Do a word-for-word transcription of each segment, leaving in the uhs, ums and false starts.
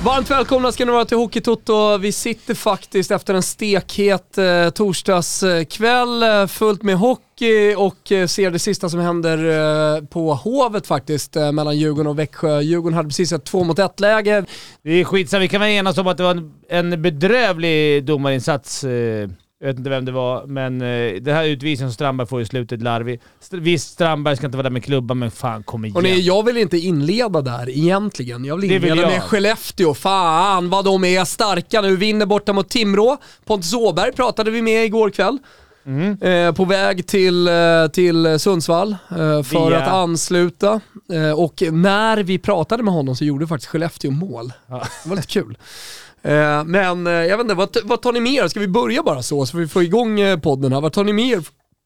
Varmt välkomna ska ni vara till Hockeytoto. Vi sitter faktiskt efter en stekhet eh, torsdagskväll eh, fullt med hockey och eh, ser det sista som händer eh, på Hovet faktiskt eh, mellan Djurgården och Växjö. Djurgården hade precis ett två mot ett läge. Det är skitsamma, vi kan väl enas om att det var en, en bedrövlig domarinsats. Eh. Jag vet inte vem det var, men eh, det här utvisningen som Strandberg får i slutet larvig. Visst, Strandberg ska inte vara där med klubban, men fan, kom igen. Och nej, jag vill inte inleda där egentligen. Jag vill Det inleda vill jag. med Skellefteå. Fan vad de är starka nu. Vinner borta mot Timrå. Pontus Åberg pratade vi med igår kväll. Mm. Eh, på väg till, eh, till Sundsvall eh, för Via. att ansluta. Eh, och när vi pratade med honom så gjorde faktiskt Skellefteå mål. Ja. Det var lite kul. Eh, men eh, jag vet inte, vad, vad tar ni mer? Ska vi börja bara så så vi får igång eh, podden här. Vad tar ni mer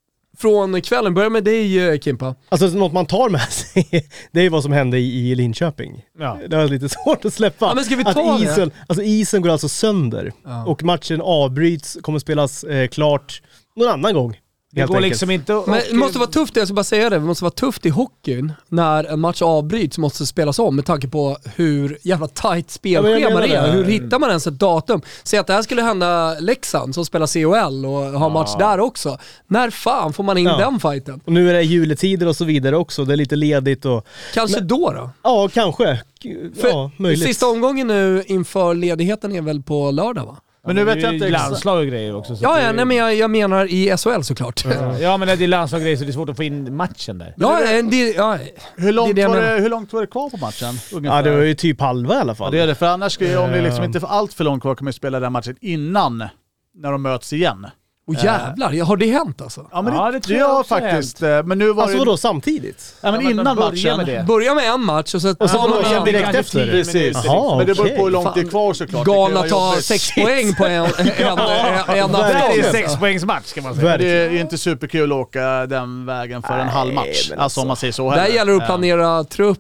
från kvällen? Börja med dig, eh, Kimpa. Alltså något man tar med sig, det är vad som hände i, i Linköping. Ja. Det var lite svårt att släppa. Ja, men ska vi ta att isen, det? alltså isen går alltså sönder. Ja. Och matchen avbryts, kommer spelas eh, klart någon annan gång. Det går liksom inte och, men det måste vara tufft, jag ska bara säga det, det måste vara tufft i hockeyn när en match avbryts måste spelas om med tanke på hur jävla tight spelschema ja, det är. det. Hur hittar man ens ett datum? Säg att det här skulle hända Leksand som spelar C H L och har match ja. där också. När fan får man in ja. den fighten? Och nu är det juletider och så vidare också, det är lite ledigt och... Kanske men, då då? Ja, kanske. För ja, möjligt. Sista omgången nu inför ledigheten är väl på lördag, va? Men nu vet jag inte landslag och grejer också. Så ja, det... ja nej, men jag, jag menar i S H L såklart. Ja, ja men det är landslag och grejer så det är svårt att få in matchen där. Ja, det, ja hur, långt det var det, hur långt var det kvar på matchen? Ungefär? Ja, det var ju typ halva i alla fall. Ja, det är det, för annars ska ju, om det är liksom inte för allt för långt kvar kan man spela den matchen innan när de möts igen. Och jävlar, har det hänt alltså? Ja, men det, ja, det, det tror det jag har faktiskt. Hänt. Men nu var alltså det... vadå, samtidigt? Ja, men, ja, men innan matchen. Med det. Börja med en match och så... Och så ja, börjar ja, direkt efter. Precis. Aha, men det beror okay. på hur långt det är kvar såklart. Galna ta sex poäng på en, en, en, en Det är sex poängs match ska man säga. Det är inte superkul att åka den vägen för en halv match. Alltså om man säger så. Där gäller det att planera trupp,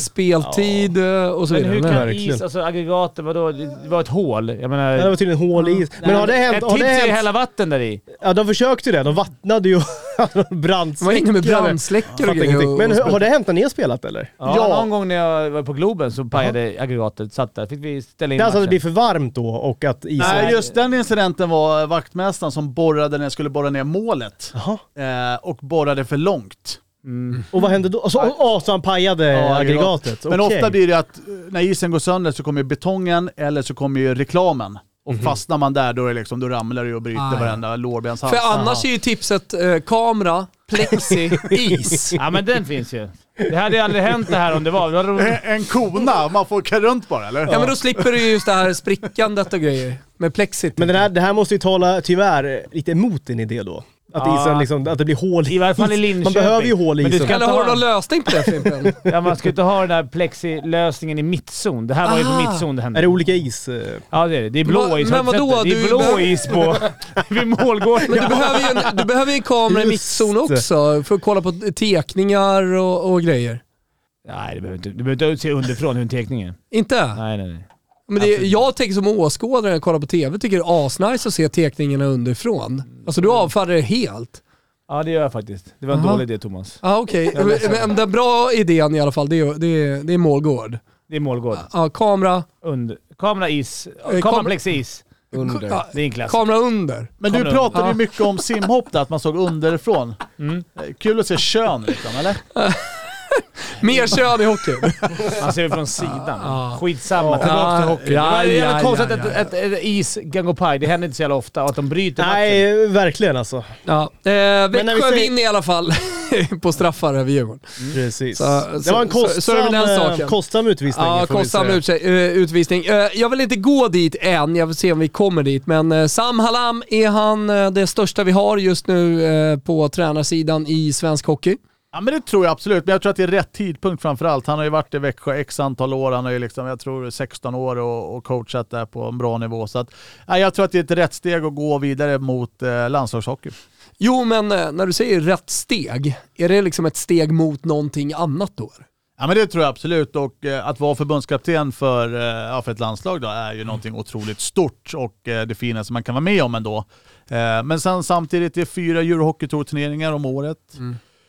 speltid ja. och så vidare. Men hur kan is, alltså aggregatet, vadå? Det var ett hål. Jag menar, det var tydligen hål i is. Men har det hänt? Ett har det tips hänt? i hela vatten där i. Ja, de försökte ju det. De vattnade ju brandsläckare. Det var inget med brandsläckare och grejer. Men hur, har det hänt när ni har spelat eller? Ja, ja, någon gång när jag var på Globen så pajade uh-huh. aggregatet. Satt där. Fick vi ställa in det matchen. Alltså att det blir för varmt då och att isen... Nej, just den incidenten var vaktmästaren som borrade när jag skulle borra ner målet. Uh-huh. Eh, och borrade för långt. Mm. Och vad hände då? Alltså, oh, så han pajade ja, aggregatet. Men okay. ofta blir det att när isen går sönder så kommer betongen eller så kommer ju reklamen. Och mm-hmm. fastnar man där då, är liksom, då ramlar det och bryter ah, varenda ja. lårbenshals. För annars är ju tipset eh, kamera, plexi, is. Ja men den finns ju. Det hade aldrig hänt det här om det var. Det var en, en kona, man får åka runt bara eller? Ja, ja men då slipper du just det här sprickandet och grejer. Med plexit. Men det här, det här måste ju tala tyvärr lite emot din idé då. Att, ja. isen liksom, att det blir hål i I varje fall i Linköping. Man behöver ju hål i isen. Eller har du någon lösning på det, Fimpen? Ja, man ska inte ha den där plexi-lösningen i mittzon. Det här var Aha. ju på mittzon det hände. Är det olika is? Ja, det är det. Det är blå Va, is. Men vadå? Det är blå behöver... is på vid målgården. Men du behöver ju en, du behöver en kamera i mittzon också för att kolla på tekningar och, och grejer. Nej, det behöver inte. Du behöver inte se underifrån hur en tekning är. Inte? Nej, nej, nej. Men det, jag tänker som åskådare när jag kollar på tv, tycker det är asnice att se teckningarna underifrån. Alltså du avfärdar det helt. Ja, det gör jag faktiskt. Det var en Aha. dålig idé, Thomas. Ja, okej. Okay. Men den bra idén i alla fall, det är, det är, det är målgård. Det är målgård. Ja, kamera. Under. Kamera is. Kameraplex is. Under. Ja, det är en klass. Kamera under. Men kamera du pratade under. ju mycket om simhopp där, att man såg underifrån. Mm. Kul att se kön liksom, eller? Mer kön i hockey. Man ser det från sidan. Ah. Skitsamma. Ah. Tillbaka till hockey. Ja, det är ja, konstigt ja, att ja, ja. ett, ett, ett is kan gå paj. Det händer inte så jävla ofta. Och att de bryter Nej, matchen. verkligen alltså. Ja. Eh, Växjö säger... vinner i alla fall på straffar över Djurgården. Mm. Precis. Så, det var en kostsam, så, så kostsam utvisning. Ja, kostsam utvisning. Jag vill inte gå dit än. Jag vill se om vi kommer dit. Men Sam Hallam, är han det största vi har just nu på tränarsidan i svensk hockey? Ja, men det tror jag absolut. Men jag tror att det är rätt tidpunkt framförallt. Han har ju varit i Växjö x antal år. Han har ju liksom, jag tror sexton år och, och coachat där på en bra nivå. Så att, ja, jag tror att det är ett rätt steg att gå vidare mot eh, landslagshockey. Jo, men när du säger rätt steg, är det liksom ett steg mot någonting annat då? Ja, men det tror jag absolut. Och eh, att vara förbundskapten för, eh, ja, för ett landslag då är ju mm. någonting otroligt stort och eh, det fina som man kan vara med om ändå. Eh, men sen samtidigt är det fyra Eurohockey-turneringar om året. Mm.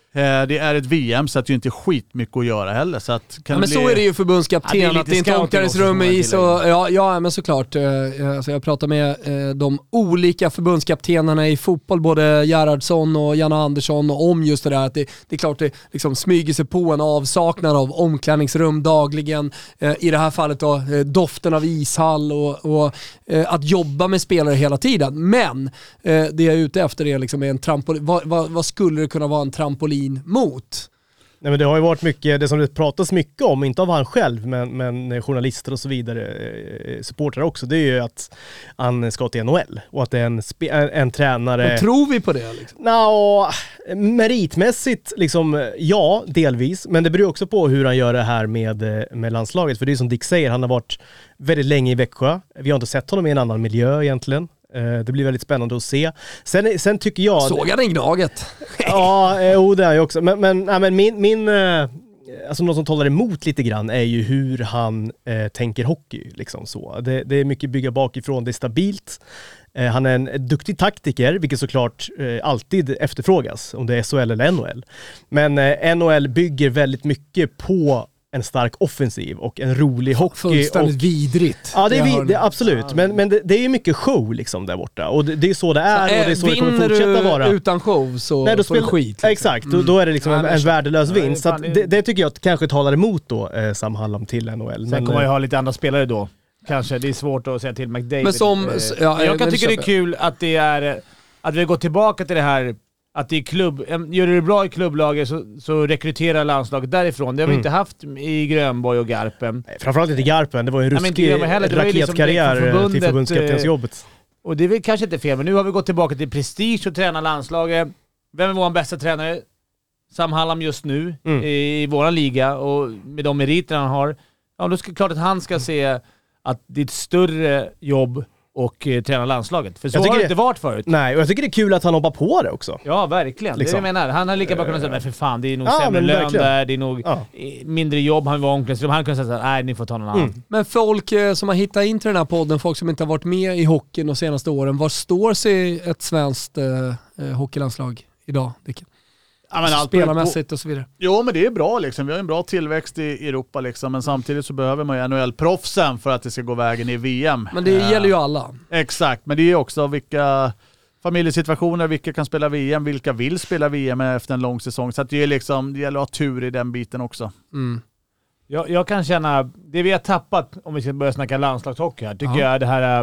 Det är ett V M så att det är inte skitmycket att göra heller. Så, att kan ja, men bli... så är det ju förbundskapten, ja, att det är inte omklädningsrum i så... Ja, ja, men såklart. Alltså jag pratar med de olika förbundskaptenerna i fotboll, både Gerhardsson och Janne Andersson, om just det där att det, det är klart det liksom smyger sig på en avsaknad av omklädningsrum dagligen. I det här fallet då, doften av ishall och, och att jobba med spelare hela tiden. Men det jag är ute efter är liksom en trampolin. Vad, vad, vad skulle det kunna vara en trampolin mot? Nej, men det har ju varit mycket, det som det pratas mycket om, inte av han själv, men, men journalister och så vidare, supportrar också, det är ju att han ska till N H L och att det är en, spe, en, en tränare... Och tror vi på det? Liksom? Nå, meritmässigt, liksom, ja, delvis, men det beror också på hur han gör det här med, med landslaget, för det är som Dick säger, han har varit väldigt länge i Växjö, vi har inte sett honom i en annan miljö egentligen. Det blir väldigt spännande att se. Sen, sen tycker jag... Såg han i Gnaget? Ja, jo, det är jag också. Men, men, nej, men min... min alltså något som talar emot lite grann är ju hur han eh, tänker hockey. Liksom så. Det, det är mycket bygga bakifrån, det är stabilt. Eh, han är en duktig taktiker, vilket såklart eh, alltid efterfrågas, om det är S H L eller N H L. Men eh, N H L bygger väldigt mycket på en stark offensiv och en rolig hockey. Fullständigt och, vidrigt. Ja, det är, vid, det, absolut. Men, men det, det är ju mycket show liksom där borta. Och det, det är så det är, så, och det är så det kommer fortsätta vara. Vinner du utan show så Nej, då får du spel, skit. Liksom. Exakt, mm. då, då är det liksom en, en värdelös ja, vinst. Så att det, det tycker jag kanske talar emot då, eh, Sam Hallam till N H L. Sen men, kommer man ju ha lite andra spelare då. Kanske, det är svårt att säga till McDavid. Men som, eh, ja, jag kan tycka det är kul att det är att vi går tillbaka till det här att det är klubb, gör det bra i klubblaget så, så rekryterar landslaget därifrån. Det har vi mm. inte haft i Grönborg och Garpen. Nej, framförallt inte Garpen, det var ju en ruskig raketkarriär liksom till förbundskaptensjobbet. Och det är väl kanske inte fel, men nu har vi gått tillbaka till prestige och träna landslaget. Vem är vår bästa tränare? Sam Hallam just nu mm. i, i våra liga och med de meriter han har. Ja, då ska klart att han ska se att det är ett större jobb och eh, träna landslaget. För så har det inte varit förut. Nej, och jag tycker det är kul att han hoppar på det också. Ja, verkligen. Liksom. Det är det jag menar. Han har lika bra kunnat säga, men för fan, det är nog ja, sämre lön verkligen. där, det är nog ja. mindre jobb, han var omklädningsrum. Han kunde säga, nej, ni får ta någon annan. Mm. Men folk eh, som har hittat in till den här podden, folk som inte har varit med i hockeyn de senaste åren, var står sig ett svenskt eh, hockeylandslag idag, Dicken? Ja, men spelarmässigt och så vidare. Jo, men det är bra liksom. Vi har en bra tillväxt i Europa liksom, men samtidigt så behöver man ju N H L-proffsen för att det ska gå vägen i V M. Men det uh, gäller ju alla. Exakt, men det är också vilka familjesituationer, vilka kan spela V M, vilka vill spela V M efter en lång säsong. Så att det är liksom, det gäller att ha tur i den biten också. Mm. Jag, jag kan känna, det vi har tappat, om vi ska börja snacka landslagshockey här, tycker ja. jag det här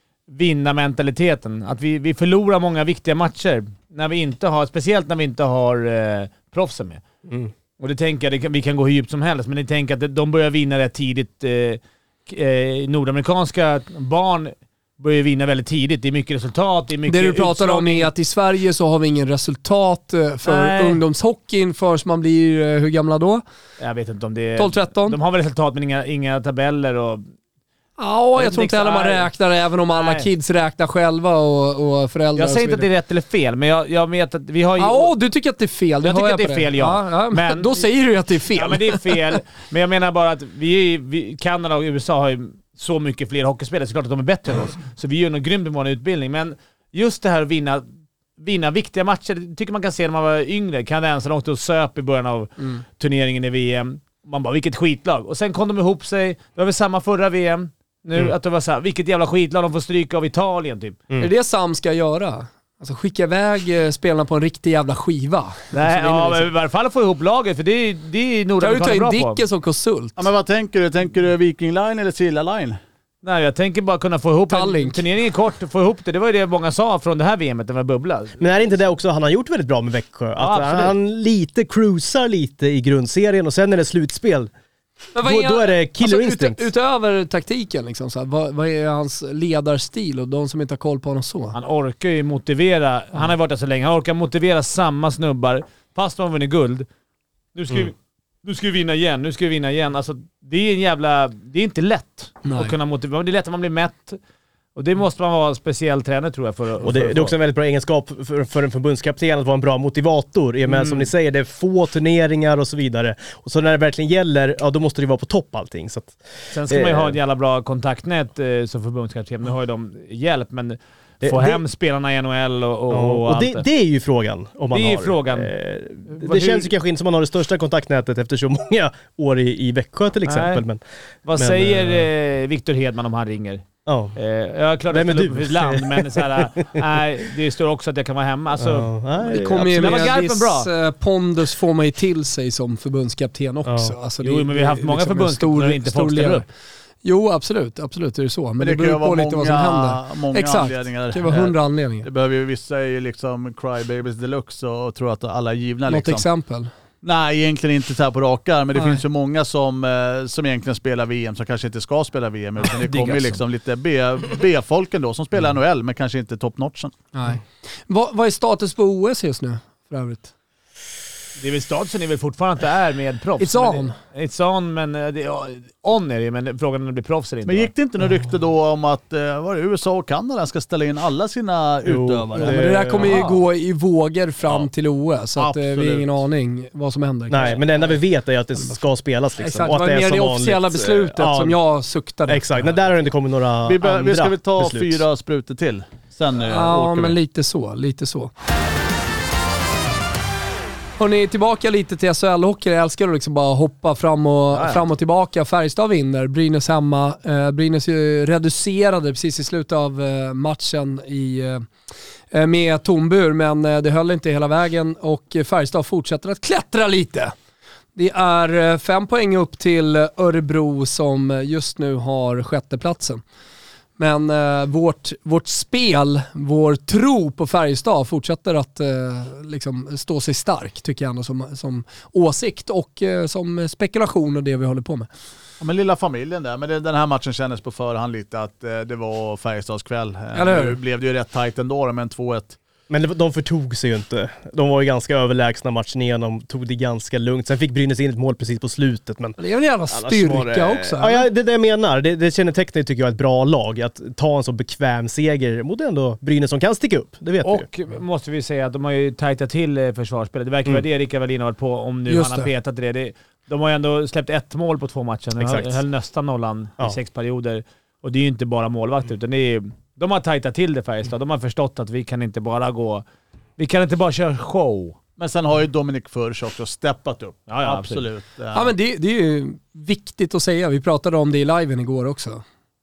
vinnarmentaliteten. Att vi, vi förlorar många viktiga matcher när vi inte har, speciellt när vi inte har eh, proffsen med. Mm. Och det tänker jag, det kan, vi kan gå hur djupt som helst, men ni tänker att de börjar vinna rätt tidigt. Eh, eh, nordamerikanska barn börjar vinna väldigt tidigt. Det är mycket resultat, det är mycket det du pratar utslag. om är att i Sverige så har vi ingen resultat för Nej. ungdomshockeyn förrän man blir, hur gamla då? Jag vet inte om det är... tolv tretton. De har väl resultat men inga, inga tabeller och... Ja, jag, jag tror inte heller man räknar, även om alla Nej. kids räknar själva och, och föräldrar. Jag säger inte att det är rätt eller fel, men jag, jag vet att vi har ju... Ja, du tycker att det är fel. Jag tycker jag att det är fel, ja. ja, ja men då säger du att det är fel. Ja, men det är fel. Men jag menar bara att vi, vi Kanada och U S A har ju så mycket fler hockeyspelare, så klart att de är bättre än oss. Så vi gör nog grymt med vår utbildning. Men just det här att vinna, vinna viktiga matcher, det tycker man kan se när man var yngre. Kanadensarna åkte och söp i början av mm. turneringen i V M. Man bara, vilket skitlag. Och sen kom de ihop sig. Det var väl samma förra V M. Nu mm. att det var så här, vilket jävla skitlag, de får stryka av Italien typ. Mm. Är det Sam ska göra? Alltså skicka iväg eh, spelarna på en riktig jävla skiva. Nej, ja, men i varje fall få ihop laget, för det är, det är Nordamerikaner bra på. Kan du ta in Dicke som konsult? Ja, men vad tänker du? Tänker du Viking Line eller Silla Line? Nej, jag tänker bara kunna få ihop Tallink. Turneringen kort, få ihop det. Det var ju det många sa från det här V M:et, den var bubbla. Men är det inte det också han har gjort väldigt bra med Växjö? Ja, att han lite cruisar lite i grundserien och sen är det slutspel. Men vad är, då, då är det killer alltså, instinct. Ut, utöver taktiken, liksom, så här, vad, vad är hans ledarstil och de som inte har koll på honom så? Han orkar ju motivera, mm. han har varit där så länge, han orkar motivera samma snubbar, fast de har vunnit guld. Nu ska, mm. vi, nu ska vi vinna igen, nu ska vi vinna igen. Alltså, det är en jävla, det är inte lätt Nej. att kunna motivera, det är lätt att man blir mätt. Och det måste man vara en speciell tränare tror jag för att... Och det, för, för. det är också en väldigt bra egenskap för, för en förbundskapten att vara en bra motivator. Men mm. som ni säger, det är få turneringar och så vidare. Och så när det verkligen gäller, ja då måste det vara på topp allting. Så att, Sen ska eh, man ju ha ett jävla bra kontaktnät eh, som förbundskapten. Nu har ju de hjälp, men Det, få det, hem spelarna i N H L och, och, ja, och, och allt det, det är ju frågan om man det är har. frågan. Eh, det Hur, känns ju kanske inte som man har det största kontaktnätet efter så många år i, i Växjö till exempel. Men, vad men, säger eh, Viktor Hedman om han ringer? Ja. Eh, jag är klart att jag ställer upp för ett land, men så här, nej, det står också att jag kan vara hemma. Alltså, ja, nej, det kommer ju absolut. med Men viss bra. pondus får man ju till sig som förbundskapten också. Ja. Alltså, jo, det, men vi har haft det, många liksom förbundskaptener och inte folk ställer upp. Jo, absolut. Absolut är det så. Men, Men det, det kan ju beror på vara lite vad som många, händer. många Exakt. anledningar. Det kan vara hundra anledningar. Det behöver ju vissa är ju liksom crybabies deluxe och, och tror att alla är givna. Något Liksom. exempel? Nej, egentligen inte så här på rakar, men det Nej. finns ju många som, eh, som egentligen spelar V M som kanske inte ska spela V M, utan det Digga kommer ju så. liksom lite B, B-folken då som spelar N H L men kanske inte top-notchen. Nej. Vad, vad är status på O S just nu för övrigt? Det är väl statusen är väl fortfarande att det är med proffs. It's men on. Det, it's on, men det är on är det ju, men frågan är om det blir proffs eller inte. Men gick det inte något rykte då om att eh, var det U S A och Kanada ska ställa in alla sina Jo, utövare? Ja, men det där kommer ju Aha. gå i vågor fram Ja. till O S, så att, eh, vi har Absolut. ingen aning vad som händer. Nej, men det enda vi vet är att det ska spelas liksom. Exakt, Och det att var är mer som det officiella vanligt, beslutet eh, ja, som jag suktade. Exakt, men där har det inte kommit några Vi, be, andra vi ska väl ta beslut. fyra sprutor till, sen eh, Ja, åker men vi. lite så, lite så. Hörrni, tillbaka lite till S H L-hockey. Jag älskar att liksom bara hoppa fram och, Ja, ja. fram och tillbaka. Färjestad vinner, Brynäs hemma. Eh, Brynäs ju reducerade precis i slutet av eh, matchen i, eh, med tombur, men eh, det höll inte hela vägen och Färjestad fortsätter att klättra lite. Det är eh, fem poäng upp till Örebro som just nu har sjätteplatsen. Men eh, vårt, vårt spel, vår tro på Färjestad fortsätter att eh, liksom stå sig stark, tycker jag ändå, som, som åsikt och eh, som spekulation och det vi håller på med. Ja, men lilla familjen där, men det, den här matchen kändes på förhand lite att eh, det var Färjestads kväll. Eh, Eller hur? Nu blev det ju rätt tajt ändå då, men två ett. Men det- de förtog sig ju inte. De var ju ganska överlägsna matchen igenom, tog det ganska lugnt. Sen fick Brynäs in ett mål precis på slutet. Men Det är en jävla annars styrka var det- också. Ja, ja, det är det jag menar. Det, det kännetecknar tycker jag ett bra lag. Att ta en så bekväm seger mot ändå Brynäs som kan sticka upp. Det vet vi ju. Och måste vi säga att de har ju tajtat till eh, försvarsspelet. Det verkar Mm. vara det Rickard Wallin har varit på, om nu Just han har det. petat det. det. De har ju ändå släppt ett mål på två matcher. De Exakt. höll, höll nästan nollan Ja. i sex perioder. Och det är ju inte bara målvakt, utan det är, de har tajtat till det Färjestad. De har förstått att vi kan inte bara gå... Vi kan inte bara köra show. Men sen har ju Dominic Furch också steppat upp. Ja, ja, absolut. Ja, men det, det är ju viktigt att säga. Vi pratade om det i liven igår också.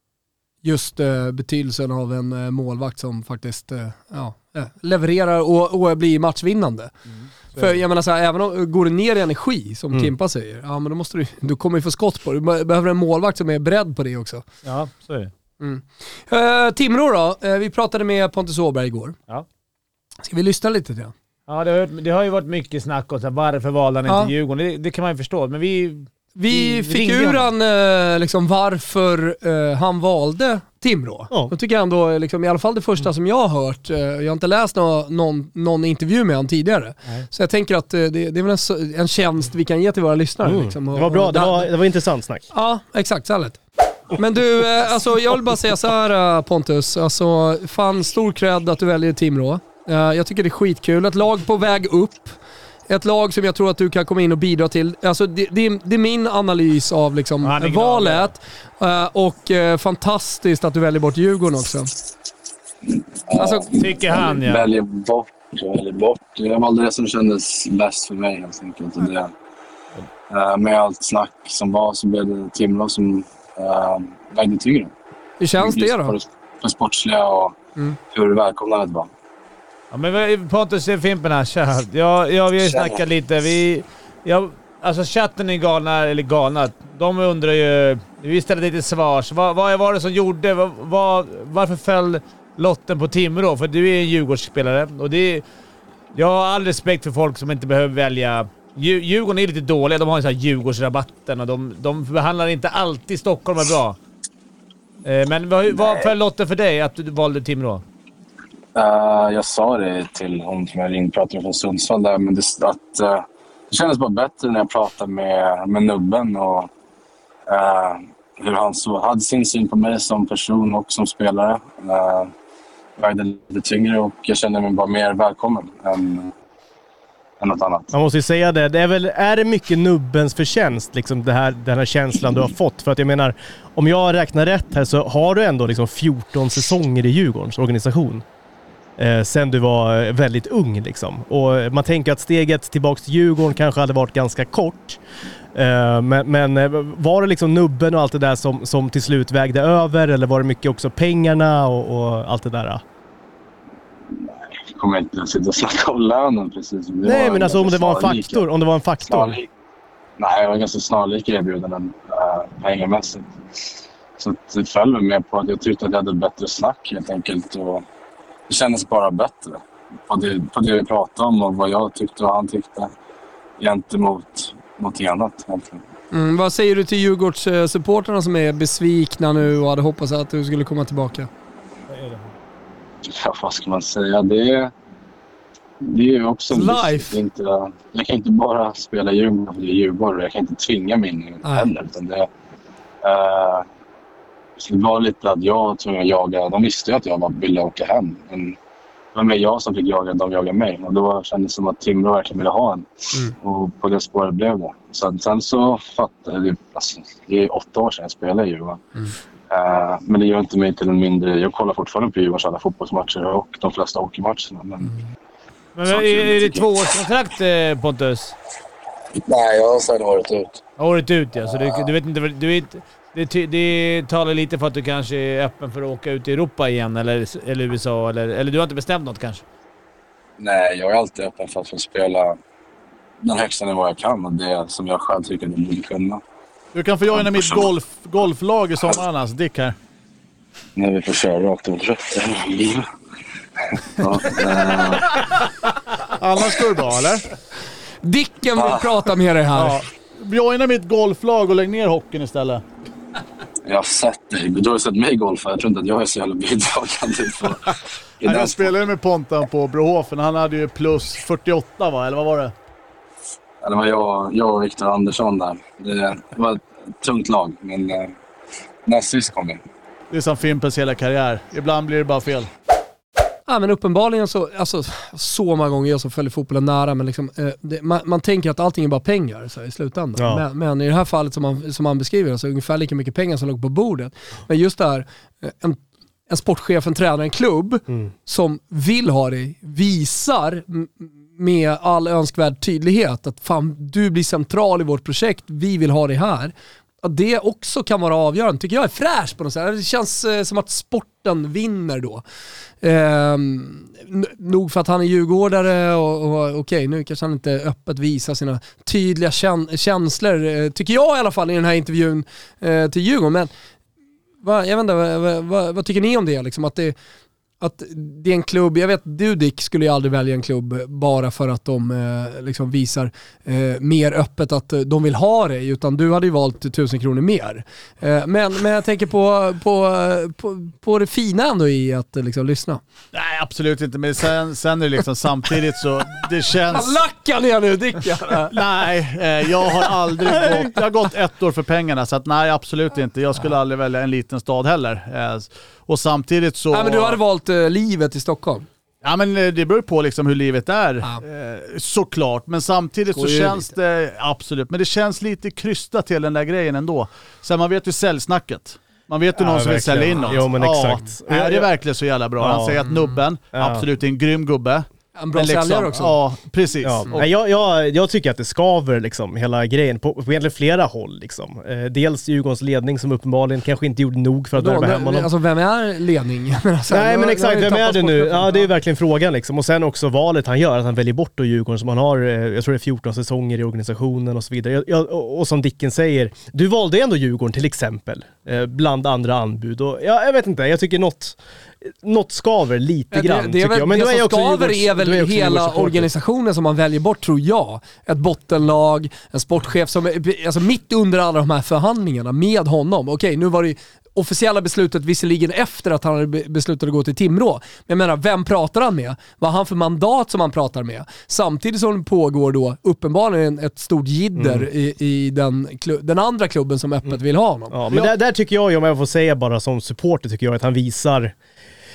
Just eh, betydelsen av en eh, målvakt som faktiskt eh, ja, eh, levererar och, och blir matchvinnande. Mm. För jag menar så här, även om går det ner i energi, som Mm. Kimpa säger, ja men då måste du, du kommer ju få skott på det. Du behöver en målvakt som är beredd på det också. Ja, så är det. Mm. Uh, Timrå då, uh, vi pratade med Pontus Åberg igår. Ja. Ska vi lyssna lite till det? Ja, det har, det har ju varit mycket snack om så här, varför valde han Ja. inte Djurgården. Det, det kan man ju förstå, men vi... Vi Vi fick ringde ur honom. han eh, liksom varför eh, han valde Timrå. Ja. Då tycker jag ändå, liksom, i alla fall det första som jag har hört, eh, jag har inte läst nå, någon, någon intervju med honom tidigare. Nej. Så jag tänker att eh, det, det är väl en, så- en tjänst vi kan ge till våra lyssnare. Mm. Liksom, och, Det var bra, och det där- var, det var intressant snack. Ja, exakt. Så lätt. Men du, eh, alltså, jag vill bara säga så här, eh, Pontus. Alltså, fan, stor cred att du väljer Timrå. Eh, jag tycker det är skitkul. Ett lag på väg upp. Ett lag som jag tror att du kan komma in och bidra till. Alltså, det, det, är, det är min analys av liksom, Han är glad. valet. Eh, och eh, fantastiskt att du väljer bort Djurgården också. Alltså, Tycker han, ja. Väljer bort, väljer bort. Jag valde det som kändes bäst för mig helt enkelt. Och det, eh, med allt snack som var så blev det Timrå som uh, vägde tyngre. hur känns det Just då? För, för sportsliga och Mm. hur välkomnandet var. Ja, men vad- Pontus är Fimpen här, tja. Ja, ja, vi har ju Tjena. snackat lite. Vi, ja, alltså chatten är galna, eller galna. De undrar ju... Vi ställde lite svars. Vad, vad var det som gjorde... Vad, vad, varför föll lotten på Timrå? För du är en Djurgårdsspelare. Och det är, jag har all respekt för folk som inte behöver välja... Dju- Djurgården är lite dåliga. De har ju så här Djurgårdsrabatten och de, de behandlar inte alltid Stockholm är bra. Eh, Men vad, vad föll lotten för dig att du valde Timrå? Uh, jag sa det till hon som jag ringde pratade från Sundsvall där, men det, att, uh, det kändes bara bättre när jag pratade med, med nubben och uh, hur han så, hade sin syn på mig som person och som spelare. Uh, vägde lite tyngre och jag kände mig bara mer välkommen än, än något annat. Man måste ju säga det. Det är väl, är det mycket nubbens förtjänst, liksom det här, den här känslan du har fått? För att jag menar, om jag räknar rätt här så har du ändå liksom fjorton säsonger i Djurgårdens organisation. Eh, sen du var väldigt ung liksom. Och man tänker att steget tillbaka till Djurgården kanske hade varit ganska kort. Eh, men, men var det liksom nubben och allt det där som, som till slut vägde över? Eller var det mycket också pengarna och, och allt det där? Jag kommer inte att sitta och snacka om lönen precis. Det Nej, men alltså om det var en faktor. Om det var en faktor. Snarlik. Nej, jag var ganska snarlik erbjudanden äh, pengamässigt. Så det föll mig med på att jag tyckte att jag hade bättre snack helt enkelt. Och det kändes bara bättre på det, på det vi pratade om och vad jag tyckte och han tyckte gentemot mot annat. Mm, vad säger du till Djurgårdssupporterna som är besvikna nu och hade hoppats att du skulle komma tillbaka? Ja, vad ska man säga? Det är, det är ju också en life. Inte, jag kan inte bara spela Djurgården för det är Djurgården. Jag kan inte tvinga mig in heller. Utan det, uh, det var lite att jag tror jag jagade. De visste ju att jag bara ville åka hem. Men det var mer jag som fick jaga, de jagade mig. Och då kändes det som att Timrå verkligen ville ha en. Mm. Och på det spåret blev det. Så, sen så fattade jag, alltså, det är åtta år sedan jag spelade i Djurgården. Mm. Uh, men det gör inte mig till en mindre... Jag kollar fortfarande på Djurgårdens alla fotbollsmatcher och de flesta hockeymatcherna. Men, mm. men är, är det två års kontrakt, Pontus? Nej, jag har sedan året ut. Året ut, ja. Så du, du vet inte... Du vet, det, det talar lite för att du kanske är öppen för att åka ut i Europa igen eller, eller U S A. Eller, eller du har inte bestämt något kanske? Nej, jag är alltid öppen för att få spela den högsta nivå jag kan. Och det som jag själv tycker att jag borde kunna. Du kan få joina mitt golf, golflag i sommar annars, Dick här. När vi får köra rakt mot rött. Ja, äh... Annars går det bra, eller? Dicken vill ah. prata med dig här. Ja. Joina mitt golflag och lägg ner hockeyn istället. Jag har sett dig. Du har sett mig golfa. Jag tror inte att jag är så jävla bidragande för... Jag spelade med Pontan på Brohofen. Han hade ju plus fyrtioåtta, va? Eller vad var det? Ja, det var jag, jag och Victor Andersson där. Det var ett tungt lag, men eh, näst sist kom vi. Det är som Fimpens hela karriär. Ibland blir det bara fel. Ja, men uppenbarligen så, alltså, så många gånger jag som följer fotbollen nära, men liksom, eh, det, man, man tänker att allting är bara pengar så här, i slutändan. Ja. Men, men i det här fallet som man, som man beskriver, alltså, ungefär lika mycket pengar som låg på bordet. Men just där, en, en sportchef, en tränare, en klubb mm. som vill ha dig, visar med all önskvärd tydlighet att fan, du blir central i vårt projekt, vi vill ha dig här. Att det också kan vara avgörande tycker jag är fräsch på något sätt. Det känns eh, som att sporten vinner då. Eh, nog för att han är djurgårdare och, och okej, okay, nu kanske han inte öppet visar sina tydliga kän- känslor, eh, tycker jag i alla fall i den här intervjun eh, till Djurgården. Men va, jag vet inte, vad, vad, vad tycker ni om det? Liksom, att det att det är en klubb, jag vet du Dick skulle ju aldrig välja en klubb bara för att de eh, liksom visar eh, mer öppet att de vill ha dig, utan du hade ju valt tusen kronor mer. Eh, men, men jag tänker på, på, på, på det fina ändå i att liksom lyssna. Nej, absolut inte, men sen, sen är det liksom samtidigt så det känns... Lackar ner nu Dick! Nej, eh, jag har aldrig gått, jag har gått ett år för pengarna så att nej, absolut inte. Jag skulle aldrig välja en liten stad heller. Eh, och samtidigt så... Nej, men du hade valt uh, livet i Stockholm. Ja, men det beror på liksom hur livet är, ja. eh, såklart. Men samtidigt Skojar så känns lite. det, absolut, men det känns lite krystat till den där grejen ändå. Så man vet ju säljsnacket. Man vet ju ja, någon som verkligen. vill sälja in något. Jo, men exakt. Ja, är det verkligen så jävla bra? Ja. Han säger att nubben, ja. absolut är en grym gubbe. En bra liksom, säljare också. Ja, precis. Ja. Mm. Jag, jag, jag tycker att det skaver liksom, hela grejen på, på egentligen flera håll. Liksom. Eh, dels Djurgårdens ledning som uppenbarligen kanske inte gjorde nog för att värva hem honom. Alltså vem är ledning? alltså, Nej men exakt, vem är det nu? Ja, det är verkligen frågan. Liksom. Och sen också valet han gör, att han väljer bort då Djurgården som han har, eh, jag tror det är fjorton säsonger i organisationen och så vidare. Jag, jag, och, och som Dicken säger, du valde ändå Djurgården till exempel, eh, bland andra anbud. Och, ja, jag vet inte, jag tycker något... Något skaver lite grann, det, det är väl, jag. Men det då är som också skaver Djurgårds, är väl är hela organisationen som man väljer bort, tror jag. Ett bottenlag, en sportchef som är alltså, mitt under alla de här förhandlingarna med honom. Okej, nu var det officiella beslutet visserligen efter att han hade beslutat att gå till Timrå. Men jag menar, vem pratar han med? Vad har han för mandat som han pratar med? Samtidigt som det pågår då uppenbarligen ett stort jidder mm. i, i den, den andra klubben som öppet mm. vill ha honom. Ja, men där, där tycker jag, om jag får säga bara som supporter, tycker jag att han visar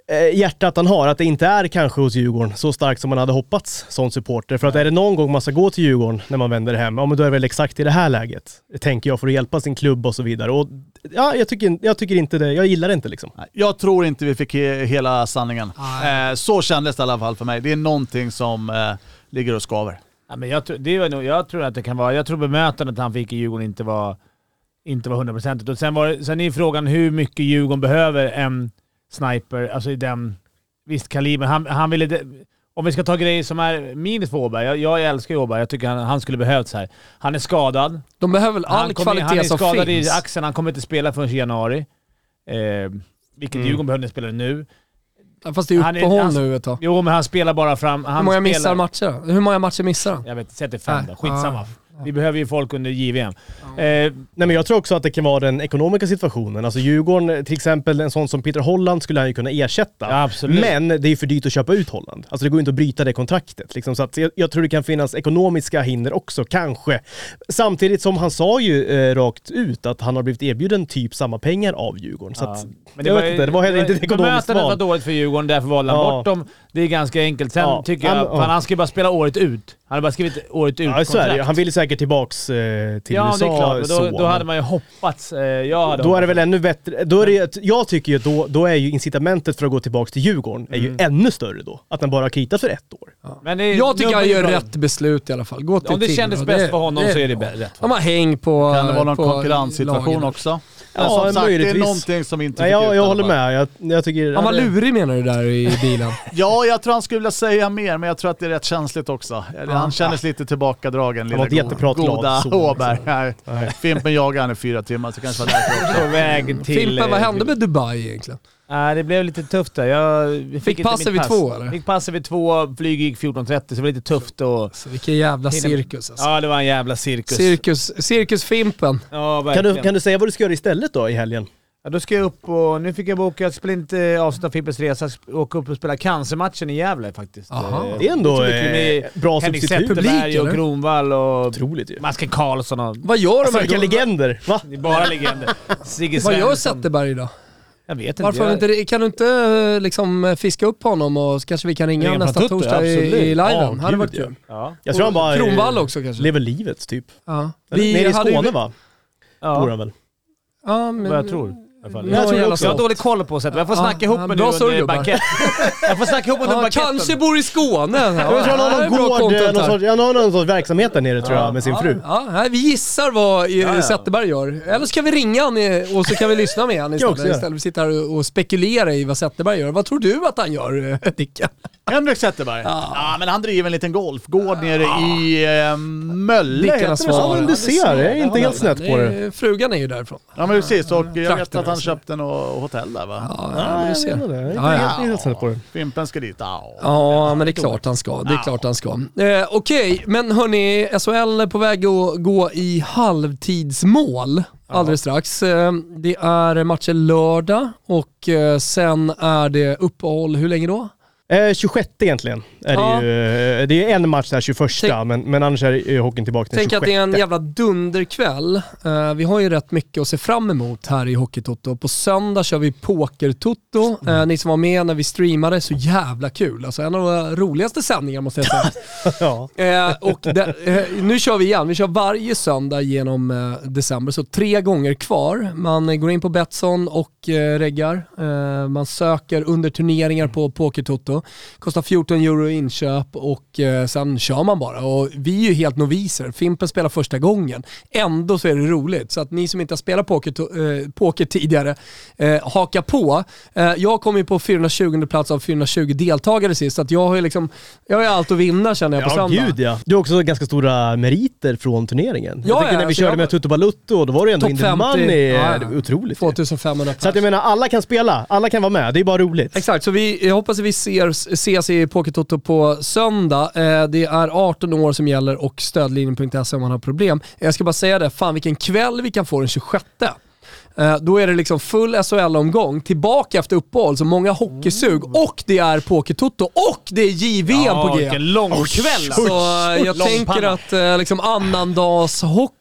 hjärtat han har, att det inte är kanske hos Djurgården så starkt som man hade hoppats som supporter. För att är det någon gång man ska gå till Djurgården när man vänder hem, ja men då är det väl exakt i det här läget, tänker jag, för att hjälpa sin klubb och så vidare. Och ja, jag tycker, jag tycker inte det, jag gillar det inte liksom. Jag tror inte vi fick he- hela sanningen. Eh, så kändes det i alla fall för mig. Det är någonting som eh, ligger och skaver. Ja, men jag, det är nog, jag tror att det kan vara, jag tror bemötandet han fick i Djurgården inte var inte var hundra procent. Och sen, var, sen är frågan hur mycket Djurgården behöver en sniper, alltså i den visst kaliber. Han, han ville, om vi ska ta grejer som är minus för Åberg, jag, jag älskar Åberg, jag tycker han, han skulle behövts här. Han är skadad. De behöver väl all kom, kvalitet han är som skadad finns. I axeln, han kommer inte spela förrän i januari. Eh, vilket mm. Djurgården behöver spela nu. Ja, fast det är uppehåll nu ett tag. Jo, men han spelar bara fram... Han Hur många spelar, missar matcher? Hur många matcher missar han? Jag vet inte, sätter fem då. Äh, Skitsamma. ah. Vi behöver ju folk under J V M. Ja. Eh, Nej, men jag tror också att det kan vara den ekonomiska situationen. Alltså Djurgården, till exempel en sån som Peter Holland skulle han ju kunna ersätta. Ja, absolut. Men det är ju för dyrt att köpa ut Holland. Alltså det går inte att bryta det kontraktet. Liksom. Så att jag, jag tror det kan finnas ekonomiska hinder också, kanske. Samtidigt som han sa ju eh, rakt ut att han har blivit erbjuden typ samma pengar av Djurgården. Så ja. att, men det jag var, vet inte, det var heller inte ett ekonomiskt val. Bemötandet var dåligt för Djurgården, därför valde han Ja. bort dem. Det är ganska enkelt. Sen Ja. tycker jag Han- att han, han ska ju bara spela året ut. Han har bara skrivit året ut Ja, så är det. kontrakt. Han ville säkert tillbaks eh, till Ja, U S A. det är klart. Men så, Då, då hade man ju hoppats. Eh, jag hade Då är det hoppats. väl ännu bättre. Då är det, jag tycker ju att då, då är ju incitamentet för att gå tillbaka till Djurgården är ju Mm. ännu större då. Att han bara har kritat för ett år. Men det är, Jag tycker han nu- gör rätt beslut i alla fall. Gå till Om det Timrå. kändes bäst för honom så är det bäst. rätt. De har häng på Kan det vara någon på konkurrenssituation lagen. också? Men Ja, som sagt, det är möjligtvis. någonting som inte Nej, fick ut jag, i jag alla håller fall. med. Jag, jag tycker, Han var lurig menar du där i bilen? Ja, jag tror han skulle vilja säga mer, men jag tror att det är rätt känsligt också. Han kändes lite tillbakadragen. Han var lilla ett jättepratlad goda son, Åberg. liksom. Nej. Nej. Fimpen jagade han i fyra timmar, så kanske var därför också. På väg till... Fimpen, vad eh, hände med Dubai egentligen? Nej, det blev lite tufft där. Jag fick, Fick inte passet mitt vid pass. två, eller? Fick passet vid två, flyg gick fjorton trettio, så det var lite tufft. Och... Så vilken jävla Hinner- cirkus alltså. Ja, det var en jävla cirkus. Cirkus, cirkusfimpen. Ja, Kan verkligen. du, kan du säga vad du ska göra istället då i helgen? Ja, då ska jag upp och... Nu fick jag boka, jag spelar inte avsluta av Fimpens resa, jag ska åka upp och spela cancermatchen i Gävle faktiskt. Aha. Eh, Det är ändå så mycket eh, med bra Henrik substitut. Publik, Zetterberg och eller? Kronwall och Otroligt ju. Masken Karlsson och... Vad gör de Alltså här vilka legender, va? Det är bara legender. Sigge Vad gör Svensson. Zetterberg då? Jag vet inte. Varför har jag... vi inte, kan du inte eh, liksom fiska upp honom och så kanske vi kan ringa Ringa honom nästa från Tutto, torsdag i, absolut. i liven? Ja, Hade varit gud, kul. Ja. Jag tror han bara eh, Kronwall också kanske. lever livet typ. Ja. Vi Nere i hade ju- Skåne va? Bor Ja, han väl? Ja, men... vad jag tror. I alla fall. Ja, Jag tror jävla också. Jag har dålig koll på sättet. Jag får Ja, snacka ihop ja, med bra nu under surgubbar. bankett. Jag får snacka ihop med under Ja, banketten. kanske bor i Skåne. Ja, Jag tror han har det är någon bra gård, content eh, någon här. sorts, han har någon sorts verksamhet där nere tror jag med sin Ja, fru. Ja, nej, vi gissar vad Ja, ja. Zetterberg gör. Eller så kan vi ringa han i- och så kan vi lyssna med han jag istället. också göra. Istället för att sitta här och spekulera i vad Zetterberg gör. Vad tror du att han gör, eh, Dicka? Henrik Zetterberg? Ja. Ja. men han driver en liten golfgård nere i eh, Mölle. Dickarna heter det så? svarar. Ja, men du ser, det är inte helt snett på det. det. Frugan är ju därifrån. Ja men precis, och jag vet Trakten att han alltså. köpte något hotell där va? Ja, Ja, men du jag ser. menar det. Jag är inte Ja, ja. helt- helt snett på det. Fimpen ska dit. Ja. Ja, men det är klart han ska. Det är klart han ska. Eh, Okej, men hörni, S H L är på väg att gå i halvtidsmål alldeles strax. Eh, Det är matcher lördag och eh, sen är det uppehåll. Hur länge då? Eh, tjugosjätte egentligen. Är Ja. det, ju, eh, det är en match där tjugoförsta, Tänk- men, men annars är ju hockeyn tillbaka den Tänk att det är en tjugosjätte. jävla dunderkväll. Uh, vi har ju rätt mycket att se fram emot här i Hockeytoto. På söndag kör vi Poker-Toto. Uh, ni som var med när vi streamade, så jävla kul. Alltså en av de roligaste sändningar måste jag säga. Ja. Eh, och det, eh, nu kör vi igen. Vi kör varje söndag genom eh, december, så tre gånger kvar. Man eh, går in på Betsson och eh, reggar. Eh, man söker under turneringar på Pokertoto. Kostar fjorton euro i inköp och eh, sen kör man bara. Och vi är ju helt noviser. Fimpen spelar första gången. Ändå så är det roligt. Så att ni som inte har spelat poker, eh, poker tidigare, eh, haka på. Eh, jag kom ju på fyrahundratjugonde plats av fyrahundratjugo deltagare sist. Så att jag har ju liksom, jag har ju allt att vinna känner jag på Ja, söndag. gud ja. Du har också ganska stora meriter från turneringen. Ja, jag tycker ja, när vi alltså körde jag- med Tutto Balutto, då var det ändå Topp in the femtio. money. Ja, Det ja. är otroligt. tvåtusenfemhundra Så att jag menar, alla kan spela. Alla kan vara med. Det är bara roligt. Exakt, så vi, jag hoppas att vi ser, ses i Pokertoto på söndag. Eh, det är arton år som gäller och stödlinjen punkt se om man har problem. Jag ska bara säga det, fan vilken kväll vi kan få den tjugosjätte. Eh, då är det liksom full S H L-omgång, tillbaka efter uppehåll, så många hockeysug, och det är Pokertoto och det är J V M Ja, på G. vilken lång kväll. Så eh, jag Lång tänker panna. att eh, liksom annandagshockey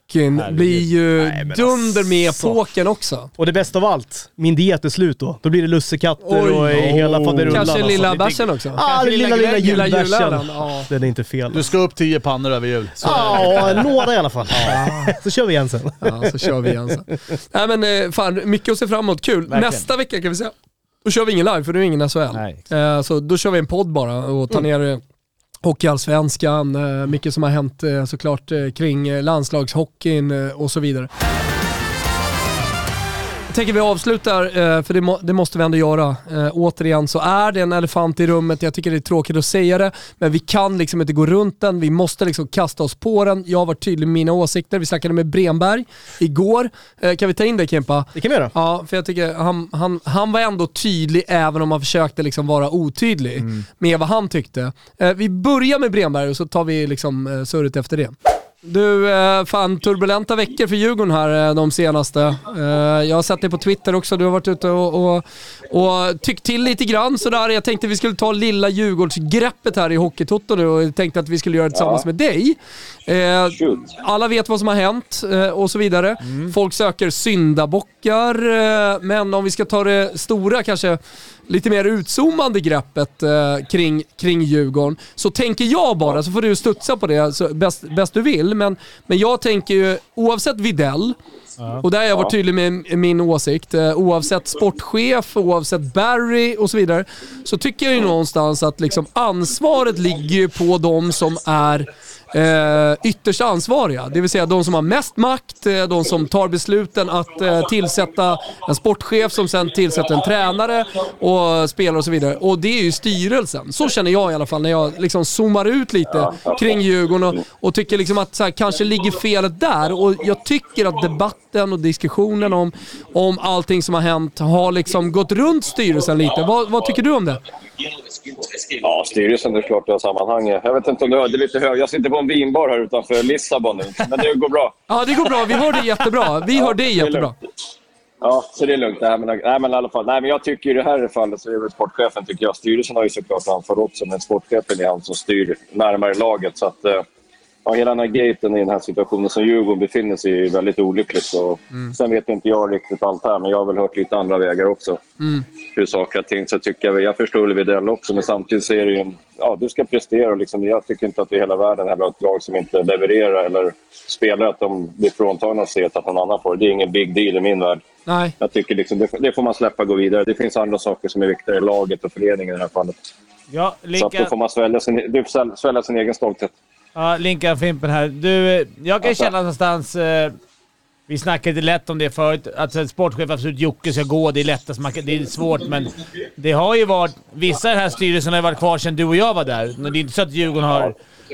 hockeyn Herregud. blir ju Nej, men dunder med alltså. påken också. Och det bästa av allt, min diet är slut då. Då blir det lussekatter Oj. och hela faderullan. Kanske alltså. lilla lite- bärsen också. Ja, ah, lilla, lilla, Lilla julbärsen. julölen, ja. Den är inte fel. Du ska upp tio pannor över jul. Så Ja, en låda i alla fall. Så kör vi igen sen. Ja, så kör vi igen sen. Nej men eh, fan, mycket att se fram emot. Kul. Verkligen. Nästa vecka kan vi säga. Då kör vi ingen live för det är ingen S H L. Nej. Eh, så då kör vi en podd bara och tar ner eh, Hockeyallsvenskan, eh, mycket som har hänt eh, såklart eh, kring eh, landslagshockeyn eh, och så vidare. Jag tänker vi avslutar, eh, för det, må, det måste vi ändå göra. Eh, återigen så är det en elefant i rummet, jag tycker det är tråkigt att säga det, men vi kan liksom inte gå runt den, vi måste liksom kasta oss på den. Jag har varit tydlig med mina åsikter, vi snackade med Bremberg igår. Eh, kan vi ta in det, Kimpa? Det kan vi göra. Ja, för jag tycker han, han, han var ändå tydlig även om han försökte liksom vara otydlig mm. med vad han tyckte. Eh, vi börjar med Bremberg och så tar vi liksom eh, surret efter det. Du, eh, fan turbulenta veckor för Djurgården här eh, de senaste. Eh, jag har sett det på Twitter också, du har varit ute och, och, och tyckt till lite grann sådär. Jag tänkte vi skulle ta lilla Djurgårdsgreppet här i Hockeytoto nu och tänkte att vi skulle göra det tillsammans med dig. Eh, alla vet vad som har hänt eh, och så vidare. Mm. Folk söker syndabockar, eh, men om vi ska ta det stora kanske lite mer utzoomande greppet eh, kring, kring Djurgården, så tänker jag bara, så får du studsa på det så bäst, bäst du vill, men, men jag tänker ju oavsett Videll, ja. och där har jag varit tydlig med min åsikt, eh, oavsett sportchef, oavsett Barry och så vidare, så tycker jag ju någonstans att liksom ansvaret ligger på de som är Eh, ytterst ansvariga, det vill säga de som har mest makt, eh, de som tar besluten att eh, tillsätta en sportchef som sen tillsätter en tränare och spelare och så vidare, och det är ju styrelsen. Så känner jag i alla fall när jag liksom zoomar ut lite kring Djurgården och, och tycker liksom att så här, kanske ligger felet där, och jag tycker att debatten och diskussionen om, om allting som har hänt har liksom gått runt styrelsen lite. Vad, vad tycker du om det? Ja, styrelsen är klart i det sammanhanget. Jag vet inte om du hörde lite hög. Jag sitter på en vinbar här utanför Lissabon nu, men det går bra. Ja, det går bra. Vi hör det jättebra. Vi hör det jättebra. Ja, så det är lugnt. Nej, men, nej, men i alla fall. Nej, men jag tycker i det här fallet så är det sportchefen, tycker jag. Styrelsen har ju såklart ansvar också, men sportchefen är han som styr närmare laget. Så att, ja, hela den här gaten i den här situationen som Djurgården befinner sig i är väldigt olyckligt. Och mm. Sen vet inte jag riktigt allt här, men jag har väl hört lite andra vägar också. Mm. Hur saker och ting, så tycker jag, jag förstår Videll också, men samtidigt så är det ju, ja, du ska prestera och liksom, jag tycker inte att det är hela världen här ett lag som inte levererar eller spelar, att de blir fråntagna och ser att någon annan får. Det är ingen big deal i min värld. Nej. Jag tycker liksom, det, det får man släppa gå vidare. Det finns andra saker som är viktigare i laget och föreningen i det här fallet. Ja, Linka... Så att då får man svälja sin, du får svälja sin egen stolthet. Ja, Linka Fimpen här. Du, jag kan känna någonstans... Eh, vi snackade lätt om det förut. Att en sportchef, absolut, Jocke ska gå. Det är lättast. Det är svårt, men det har ju varit... Vissa i den här styrelsen har varit kvar sedan du och jag var där. Men det är inte så att Djurgården har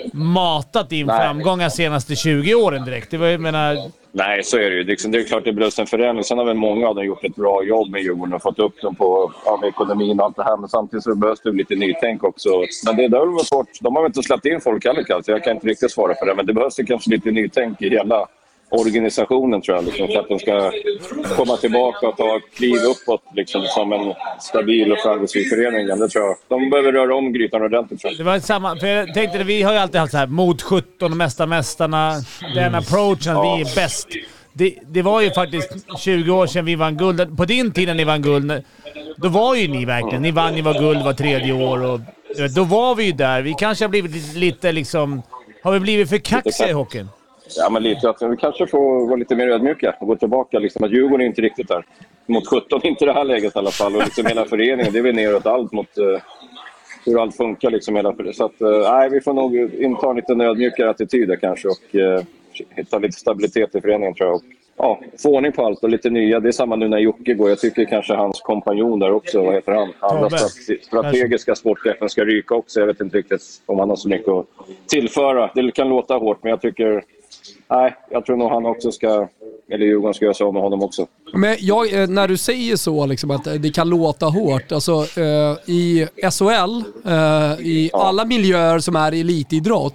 matat in framgångar senaste tjugo åren direkt. Det var, jag menar... Nej, så är det ju. Det är klart det behövs en förändring. Sen har väl många av dem gjort ett bra jobb med Djurgården och fått upp dem på ja, med ekonomin och allt det här. Men samtidigt så behövs det lite nytänk också. Men det där var svårt. De har väl inte släppt in folk heller, så jag kan inte riktigt svara för det. Men det behövs ju kanske lite nytänk i hela organisationen, tror jag, liksom, för att de ska komma tillbaka och ta kliv uppåt liksom, som en stabil och framgångsrik förening. Det tror jag. De behöver röra om grytan ordentligt, tror jag. Det var samma, för jag tänkte att vi har ju alltid haft så här mot sjutton och mesta mästarna, den approachen att ja. vi är bäst. Det, det var ju faktiskt tjugo år sedan vi vann guld. På din tid när ni vann guld, då var ju ni verkligen, ni vann, ni var guld var tredje år och då var vi ju där. Vi kanske har blivit lite, lite liksom, har vi blivit för kaxiga i hockeyn? Ja, men lite. Att vi kanske får vara lite mer ödmjuka och gå tillbaka. Liksom, att Djurgården är inte riktigt där. Mot sjutton, inte i det här läget i alla fall. Och liksom hela föreningen, det är väl neråt allt mot uh, hur allt funkar. Liksom, hela föreningen. Så att, uh, nej, vi får nog inta en lite ödmjukare attityder kanske. Och uh, hitta lite stabilitet i föreningen, tror jag. Och, ja, få ordning på allt och lite nya. Det är samma nu när Jocke går. Jag tycker kanske hans kompanjon där också, vad heter han? Andra strategiska sportchefen ska ryka också. Jag vet inte riktigt om han har så mycket att tillföra. Det kan låta hårt, men jag tycker... Nej, jag tror nog han också ska, eller Djurgården ska göra så med honom också. Men jag, när du säger så, liksom, att det kan låta hårt, alltså eh, i S H L, eh, i alla miljöer som är elitidrott,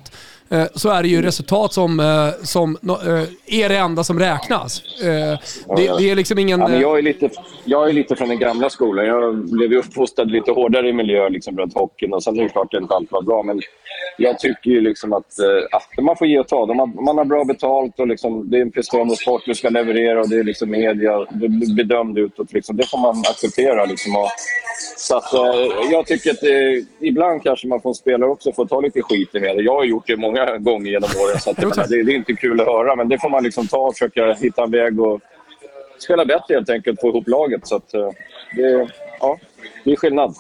eh, så är det ju resultat som, eh, som eh, är det enda som räknas. Eh, det, det är liksom ingen... Ja, men jag, är lite, jag är lite från den gamla skolan. Jag blev uppfostrad lite hårdare i miljö liksom, runt hockeyn. Och sen är det klart att inte allt var bra. Men jag tycker ju liksom att, att man får ge och ta. De har, man har bra betalt och liksom, det är en presterande sport. Du ska leverera och det är liksom media. Du blir bedömd utåt. Liksom. Det får man acceptera. Liksom. Och, så att, jag tycker att det, ibland kanske man får spelare också får ta lite skit med det. Jag har gjort det många gånger genom åren. Så att, det, det är inte kul att höra. Men det får man liksom ta och försöka hitta en väg och spela bättre helt enkelt, få ihop laget. Så att, det, ja, det är skillnad.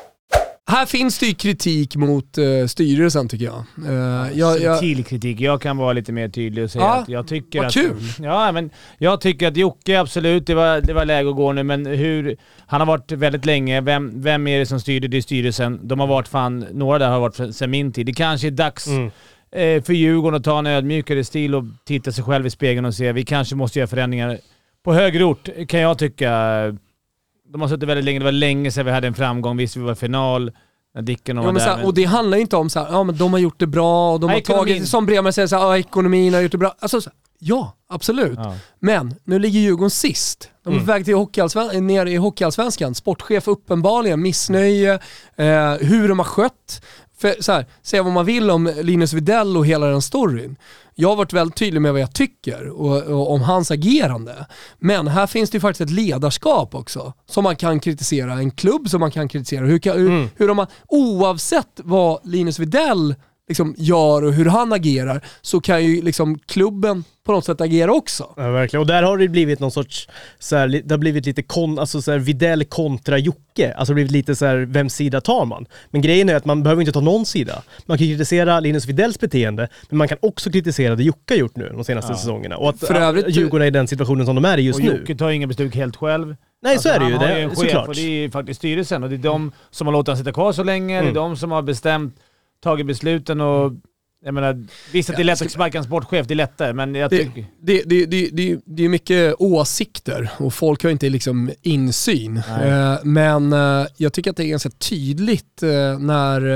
Här finns det ju kritik mot uh, styrelsen tycker jag. Uh, jag, jag... Till kritik. Jag kan vara lite mer tydlig och säga ja, att jag tycker vad att... kul! Ja, men jag tycker att Jocke, absolut, det var, det var läge att gå nu, men hur... Han har varit väldigt länge. Vem, vem är det som styrde? Det är styrelsen. De har varit fan... Några där har varit sedan min tid. Det kanske är dags mm. eh, för Djurgården att ta en ödmjukare stil och titta sig själv i spegeln och se vi kanske måste göra förändringar på högre ort, kan jag tycka. De har suttit väldigt länge. Det var länge sedan vi hade en framgång. Visst, vi var i final. Dicken och, ja, men så här, och det handlar inte om så här, ja men de har gjort det bra och de ja, har ekonomin. Tagit, som Bremer säger så här, ja ekonomin har gjort det bra. Alltså, så här, ja, absolut. Ja. Men nu ligger Djurgården sist. De är mm. på väg till hockeyallsven- ner i hockeyallsvenskan. Sportchef uppenbarligen, missnöje, eh, hur de har skött. För så här, säga vad man vill om Linus Widell och hela den storyn. Jag har varit väldigt tydlig med vad jag tycker och, och om hans agerande. Men här finns det ju faktiskt ett ledarskap också som man kan kritisera. En klubb som man kan kritisera. Hur, kan, hur, mm. hur de, oavsett vad Linus Widell liksom gör och hur han agerar så kan ju liksom klubben på något sätt agera också. Ja, verkligen. Och där har det blivit någon sorts så här, det har blivit lite kon, alltså så här, Widell kontra Jocke. Alltså det har blivit lite så här, vems sida tar man? Men grejen är att man behöver inte ta någon sida. Man kan kritisera Linus Widells beteende, men man kan också kritisera det Jocke har gjort nu de senaste ja. säsongerna. Och att för övrigt, Djurgården är i den situationen som de är i just och nu. Och Jocke tar inga beslut helt själv. Nej, alltså, så är det ju. Han det, har ju en chef, såklart. och det är ju faktiskt styrelsen. Och det är de som har låtit han sitta kvar så länge. Mm. Det är de som har bestämt, tagit besluten och jag menar, visst att det är lätt att sparka en sportchef, det är lättare, men jag tycker... Det, det, det, det, det är mycket åsikter och folk har inte liksom insyn. Eh, men eh, jag tycker att det är ganska tydligt eh, när,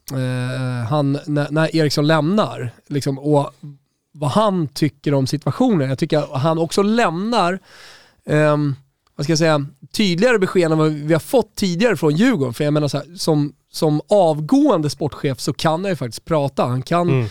eh, han, när, när Eriksson lämnar liksom, och vad han tycker om situationen. Jag tycker att han också lämnar eh, vad ska jag säga, tydligare besked än vad vi har fått tidigare från Djurgården. För jag menar så här, som Som avgående sportchef så kan han ju faktiskt prata. Han kan mm.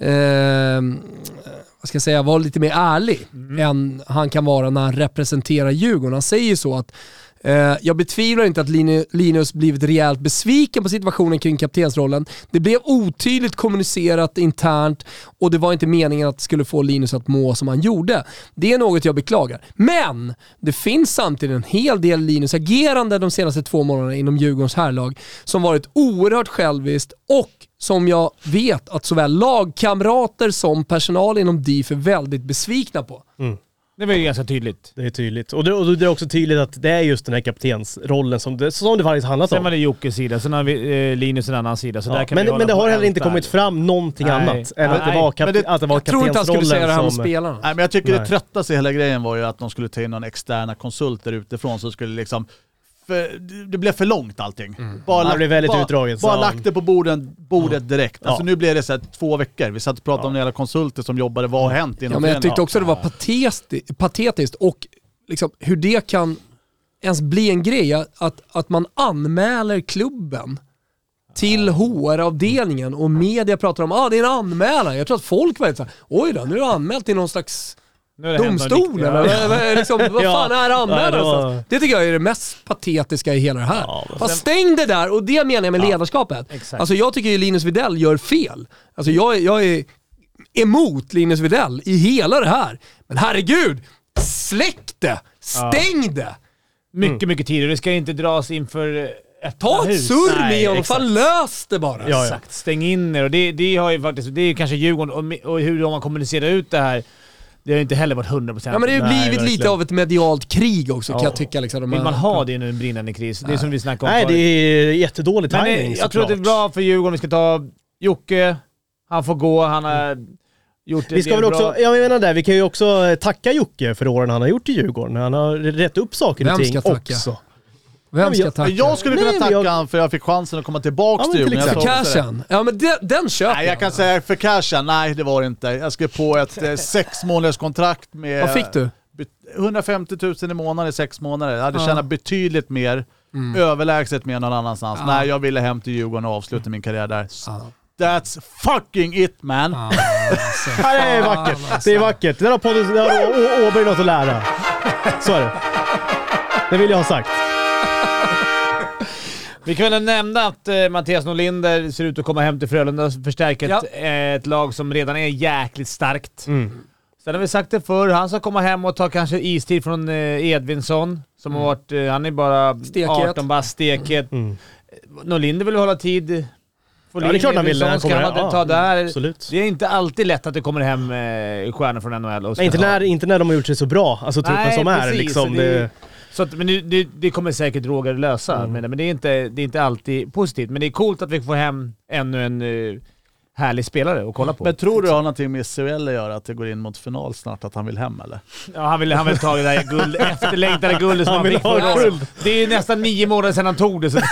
eh, vad ska jag säga, vara lite mer ärlig mm. än han kan vara när han representerar Djurgården. Han säger ju så att eh, jag betvivlar inte att Linus blivit rejält besviken på situationen kring kaptensrollen. Det blev otydligt kommunicerat internt och det var inte meningen att det skulle få Linus att må som han gjorde. Det är något jag beklagar. Men det finns samtidigt en hel del Linus agerande de senaste två månaderna inom Djurgårdens herrlag som varit oerhört själviskt och som jag vet att såväl lagkamrater som personal inom D I F är väldigt besvikna på. Mm. Det var ju ganska tydligt. Det är tydligt. Och det, och det är också tydligt att det är just den här kaptensrollen som det, som det faktiskt handlat om. Sen var det Jockes sida, sen har vi eh, Linus en annan sida. Så ja, där kan men vi men det har heller inte där. kommit fram någonting nej. annat än att det var, kap- det, att det var jag tror inte han skulle säga det här om som... spelarna. Nej, men jag tycker nej. det tröttaste i hela grejen var ju att de skulle ta in någon externa konsulter utifrån så skulle liksom för, det blev för långt allting. Mm. Bara, det blev väldigt bara, utdraget. Bara lagt det på borden, bordet direkt. Alltså ja. nu blev det så här två veckor. Vi satt och pratade ja. om några konsulter som jobbade. Vad har hänt inom ja, men jag tyckte också det var patetiskt, patetiskt och liksom hur det kan ens bli en grej att, att man anmäler klubben till H R-avdelningen och media pratar om att ah, det är en anmälan. Jag tror att folk var så här, oj då, nu är det anmält till någon slags domstol eller ja. liksom, vad fan är anmälan? Ja, det, var... det tycker jag är det mest patetiska i hela det här. Ja, Fast stäng det där, och det menar jag med ja, ledarskapet. Exakt. Alltså jag tycker ju Linus Widell gör fel. Alltså jag, jag är emot Linus Widell i hela det här. Men herregud, släck det! Stäng ja. det! Mycket, mm. mycket tid. Det ska inte dras inför ett Ta ett surr med honom, fan lös det bara. Ja, exakt, ja. Stäng in er. Och det, det har ju faktiskt, det är kanske Djurgården och, och hur de har kommunicerat ut det här. Det har ju inte heller varit hundra procent. Ja, men det har ju blivit verkligen lite av ett medialt krig också, ja. kan jag tycka. Liksom, de Vill man ha det nu en brinnande kris? Det är som vi snackade om Nej, förut. Det är jättedålig timing. Men jag tror att det är bra för Djurgården. Vi ska ta Jocke. Han får gå. Han har gjort det. Vi ska väl också, jag menar det, vi kan ju också tacka Jocke för åren han har gjort i Djurgården. Han har rätt upp saker och ting också. Vem ska tacka? Jag skulle kunna Nej, tacka jag... han för jag fick chansen att komma tillbaka Ja, till till Djurgården. exempel. För cashen? Ja, men den, den köper Nej, jag kan säga för cashen, nej det var det inte. Jag skrev på ett eh, sex månaders kontrakt med... Vad fick du? hundrafemtio tusen i månaden i sex månader. Jag hade Ja. tjänat betydligt mer, Mm. överlägset mer någon annanstans. Ja. Nej, jag ville hem till Djurgården och avsluta min karriär där. Ja. That's fucking it, man! Ja, alltså. Ja, det är vackert. Det är vackert. Där har podden, där har Å- Åberg något att lära. Så är det. Det vill jag ha sagt. Vi kan väl nämna att eh, Mattias Norlinder ser ut att komma hem till Frölunda och förstärka ett, Ja. eh, ett lag som redan är jäkligt starkt. Mm. Sen har vi sagt det förr, han ska komma hem och ta kanske istid från eh, Edvinsson som har varit, eh, han är bara Stekhet. arton bast, stekhet. Mm. Norlinder vill hålla tid. Ja, det är klart han vill. Han Ska kommer, han ja, ta där. absolut. Det är inte alltid lätt att det kommer hem eh, stjärnor från N H L. Och ska Nej, inte, ta- när, inte när de har gjort sig så bra. Alltså truppen Nej, som är precis, liksom. så det- Det, Så att, men det, det, det kommer säkert Roger lösa, Mm. men, men det, är inte, det är inte alltid positivt. Men det är coolt att vi får hem ännu en uh, härlig spelare att kolla på. Men tror du det har någonting med C H L att göra, att det går in mot final snart, att han vill hem eller? Ja, han vill, han vill ta det där guld, efterlängtade guldet som Han han, vill fick ha förra guld. året. Det är nästan nio månader sedan han tog det. Så.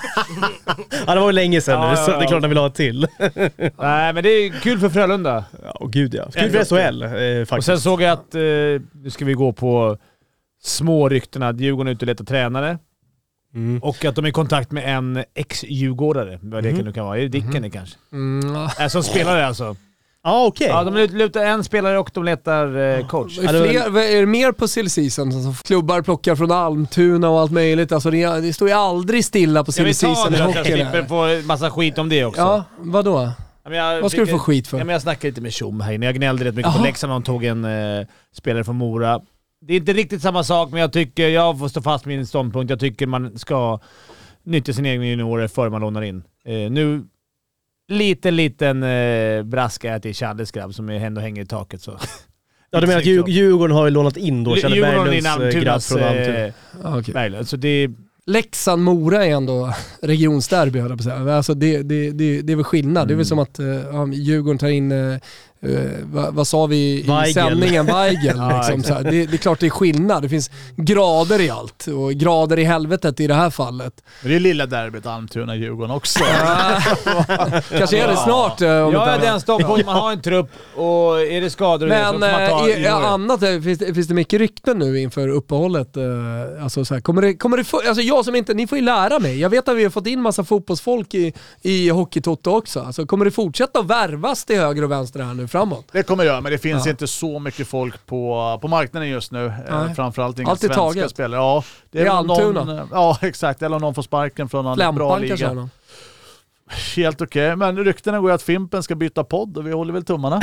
ja, det var ju länge sedan Ja, nu, ja, så det är ja. klart han vill ha ett till. Nej, men det är kul för Frölunda. Ja, och gud ja. Kul för S H L eh, faktiskt. Och sen såg jag att, eh, nu ska vi gå på små ryktena, att Djurgården är ute och letar tränare. Mm. Och att de är i kontakt med en ex-djurgårdare. Vad det Mhm. kan, kan vara. Är det Dicken det kanske? Mm, ja. Äh, som spelare alltså. Ja, okej. Ja, de lutar en spelare och de letar eh, coach. Är, fler, är det mer på silly season? Alltså, klubbar plockar från Almtuna och allt möjligt. Alltså, det, det står ju aldrig stilla på Ska vi silly ta season det i då, så jag hockeyn. slipper här. få massa skit om det också? Ja, vadå? Ja, men jag Vad ska du fick- få skit för? Ja, men jag snackade lite med Tjom här inne. Jag gnällde rätt mycket Jaha. på Leksand när de tog en eh, spelare från Mora. Det är inte riktigt samma sak, men jag tycker, jag får stå fast med min ståndpunkt. Jag tycker man ska nyttja sina egna juniorer före man lånar in. Eh, nu, liten, liten eh, braska är till Challes grabb som ändå hänger i taket. Så. Ja, du menar att Djur- Djurgården har ju lånat in då, Kjelle Djurgården är Berglunds eh, grabb Almtunas från Almtuna. eh, Ja, okej. Berglund. Så det Leksand-Mora är ändå regionsderby, höll jag på att säga. Alltså det, det, det, det är väl skillnad. Mm. Det är väl som att uh, ja, Djurgården tar in, uh, uh, vad, vad sa vi i Weigel. sändningen? Weigel. Ja, liksom, så här. Det, det är klart det är skillnad. Det finns grader i allt. Och grader i helvetet i det här fallet. Men det är lilla derbyt Almtuna-Djurgården också. Kanske är det snart. Uh, om jag inte är annat. den ståndpunkt, man har en trupp och är det skador och det så Men får man ta eh, i, juniorer. annat, eh, finns, det, finns det mycket rykten nu inför uppehållet? Eh, alltså så här, kommer det, kommer det få, alltså jag som inte, ni får ju lära mig. Jag vet att vi har fått in massa fotbollsfolk i, i Hockeytoto också. Alltså, kommer det fortsätta att värvas till höger och vänster här nu framåt? Det kommer jag, men det finns Ja. inte så mycket folk på, på marknaden just nu. Eh, Nej. framförallt inga Allt är svenska taget. spelare. Ja, det är Det är väl Almtuna. någon, ja, exakt. Eller om någon får sparken från en bra Flämpan kanske är liga. någon. Helt okej, men ryktena går ju att Fimpen ska byta podd och vi håller väl tummarna.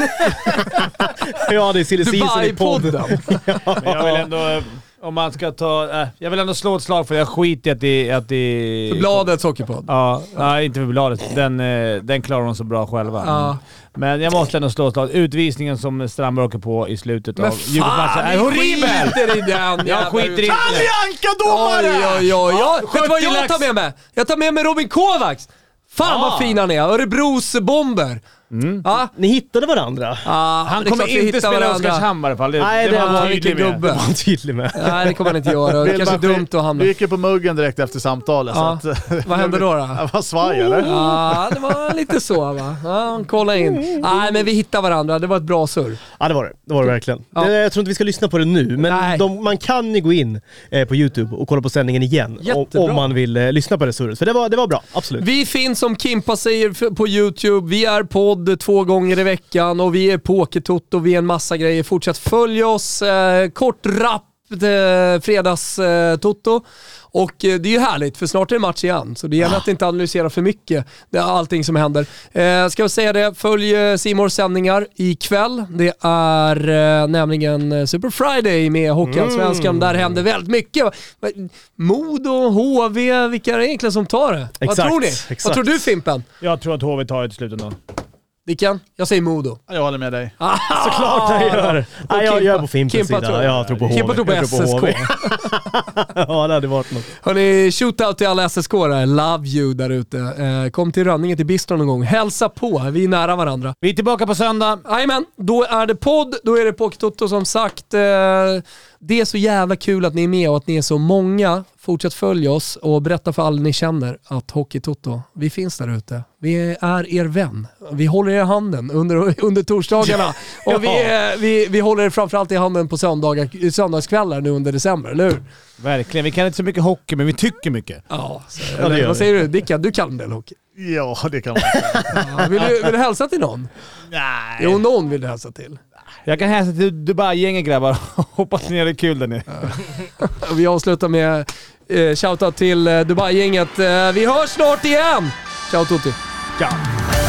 Ja, det är silly season i podd. Dubai-podden. Men jag vill ändå, eh, om man ska ta, äh, jag vill ändå slå ett slag för jag skiter i att det, att det... För Bladets Hockeypodd. Ja, nej, inte för Bladet. Den, eh, den klarar de så bra själva. Ja. Men jag måste ändå slå ett slag. Utvisningen som Strandberg åker på i slutet Men av Djurgårdsmatchen fan, är vi horribel! skiter i den! Jag skiter i det. Anka-domare! Oj, oj, oj. Ja, vet du vad jag sjuttio tar med mig? Jag tar med mig Robin Kovacs! Fan Ah. vad fin han är. Örebros bomber. Ja. Ni hittade varandra? Ah, Han det är kommer klart vi inte hittar spela i varandra. Oskarshamn i alla fall. Det, Nej, det det var var han vilken tydlig med. gubbe. Det var han tydlig med. Nej, det kommer han inte göra. Det är kanske är dumt att hamna. Du gick ju på muggen direkt efter samtalet. Ja. Så att, Vad hände då? då? Det var svaj eller? Ja, det var lite så va. Ja, kolla in. Nej, men vi hittar varandra. Det var ett bra surr. Ja, det var det. Det var det verkligen. Ja. Det, jag tror inte vi ska lyssna på det nu, men Nej. de, man kan ju gå in eh, på YouTube och kolla på sändningen igen. Om, Jättebra. om man vill eh, lyssna på det surret. För det var, det var bra, absolut. Vi finns som Kimpa säger f- på YouTube. Vi är podd två gånger i veckan och vi är på Hockeytoto. Vi är en massa grejer. Fortsätt följ oss. Eh, kort rapp eh, fredags eh, Toto. Och eh, det är ju härligt för snart är det match igen. Så det gäller att inte analysera för mycket. Det är allting som händer. Eh, ska jag säga det, följ eh, C Mores sändningar ikväll. Det är eh, nämligen eh, Super Friday med Hockeyallsvenskan. Mm. Där händer väldigt mycket. Modo, H V, vilka är det egentligen som tar det? Vad Exakt, tror ni? exakt. Vad tror du Fimpen? Jag tror att H V tar det till slut ändå. Dicken? Jag säger Modo. Jag håller med dig. Såklart jag gör. Nej, jag, jag är på Fimpens Kimpa sida. tror- Jag tror på H V. Kimpa tror på Jag S S K. H V. Ja, det hade varit något. Hörrni, shootout till alla S S K-are. Love you där ute. Eh, kom till Rönninge till Bistro någon gång. Hälsa på, vi är nära varandra. Vi är tillbaka på söndag. Jajamän, då är det podd, då är det Hockeytoto som sagt. Eh, Det är så jävla kul att ni är med och att ni är så många. Fortsätt följa oss och berätta för alla ni känner att Hockey Toto, vi finns där ute. Vi är er vän. Vi håller er i handen under, under torsdagarna. Ja. Och vi, är, vi, vi håller er framförallt i handen på söndagar, söndagskvällar nu under december, eller hur? Verkligen. Vi kan inte så mycket hockey, men vi tycker mycket. Ja, så, Ja, det eller, gör vad vi. säger du? Dicka, du kan en del hockey. Ja, det kan man. Ja, vill, du, vill du hälsa till någon? Nej. Jo, någon vill du hälsa till. Jag kan hälsa till Dubai-gänget, grabbar. Hoppas ni har det kul där nu. Vi avslutar med eh, shoutout till eh, Dubai-gänget. Eh, vi hörs snart igen! Ciao Tutti! Ja.